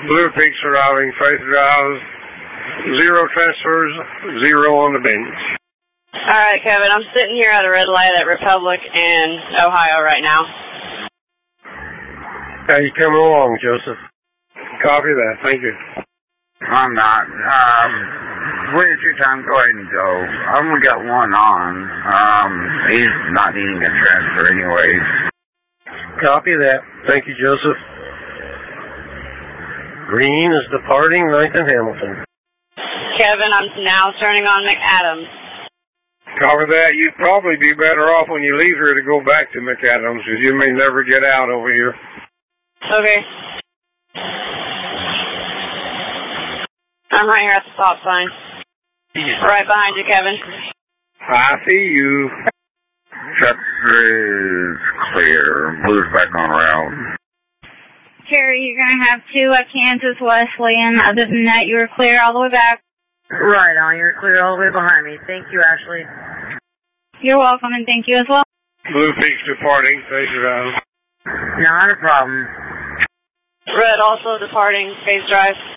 Blue Peaks arriving, Faith Drive, 0 transfers, 0 on the bench. Alright, Kevin, I'm sitting here at a red light at Republic in Ohio right now. How you coming along, Joseph? Copy that, thank you. I'm not. When it's your time, go ahead and go. I've only got one on. He's not needing a transfer anyways. Copy that. Thank you, Joseph. Green is departing 9th and Hamilton. Kevin, I'm now turning on McAdams. Copy that. You'd probably be better off when you leave here to go back to McAdams, because you may never get out over here. Okay. I'm right here at the stop sign. Right behind you, Kevin. I see you. Chapter is clear. Blue's back on route. Carrie, you're going to have 2 at Kansas Wesleyan. Other than that, you were clear all the way back. Right on. You're clear all the way behind me. Thank you, Ashley. You're welcome, and thank you as well. Blue Peaks departing, Faith Drive. Not a problem. Red also departing, Phase Drive.